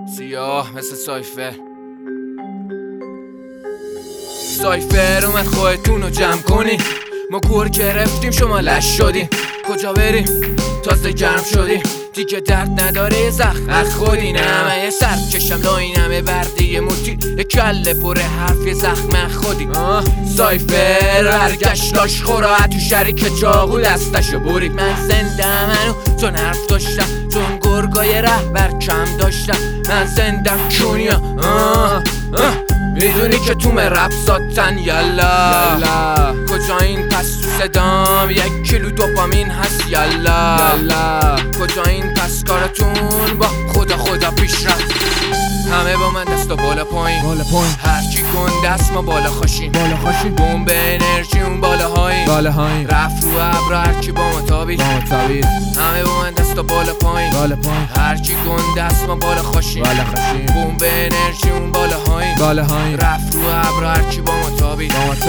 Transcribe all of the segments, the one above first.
سیاه مثل سایفر اومد خودتون رو جمع کنین. ما گور گرفتیم شما لش شدین. کجا بریم تازه گرم شدیم. دیگه درد نداره زخم از خودی نمه سر چشم لاینمه بردی موتی یه کله پر حرف یه زخم خودی. سایفر برگشت لاش خورا تو شریک چاقو دستشو برید. من زنده منو چون حرف داشتم، چون گرگای رهبر کم داشتم. من زنده کونیا میدونی که تو رپ ساتن. یالا کجا این پس تو صدام 1 کیلو دوپامین هست. یالا کجا این پس کارتون با خدا پیشرفت. همه با من دست و بالا پایین هرچی گنده است ما بالا خاشیم. بمب انرژی اون بالاهاییم. رفت رو ابر هرچی با ما تابید. همه با من دست و بالا پایین هرچی گنده است ما بالا خاشیم. بمب انرژی اون بالاهاییم. رفت رو ابر هرچی با ما تابید.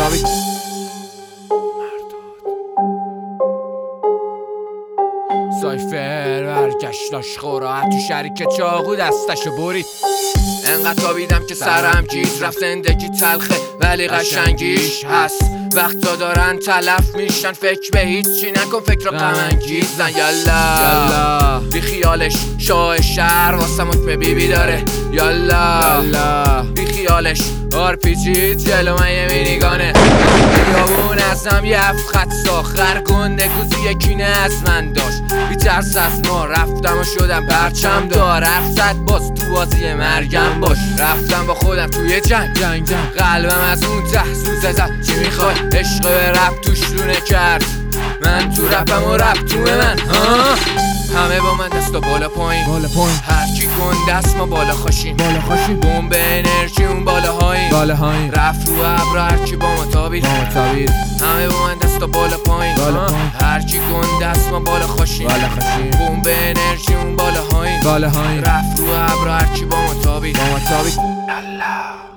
سایفر برگشت لاش خورا تو شریک چاقو دستشو برید. انقدر تابیدم که سرم گیز رفت. زندگی تلخه ولی قشنگیش هست. وقتا دارن تلف میشن فکر به هیچی نکن، فکر رو غم انگیزن. یالا بی خیالش شاه شهر واسه حکم بیبی داره. یالا بی خیالش آرپیجی جلو من یه مینیگانه. بیابون ازم یه خط ساخر گنده گوزی یکی نه از من داشت. بی ترس از ما رفتم و شدم پرچم دار. حرف زد باز تو بازی مرگم باش. رفتم با خودم توی جنگ قلبم از اون ته سوزه زد. چی میخوای عشق به رپ توش لونه کرد. من تو رپم و رپ تو من. همه با من دست و بالا پایین هرچی گنده است ما بالا خاشیم. بمب انرژی اون بالاهاییم. رفت رو ابر هرچی با ما تابید. همه با من دست و بالا پایین هرچی گنده است ما بالا خاشیم. بمب انرژی اون بالاهاییم. رفت رو ابر هرچی با ما تابید.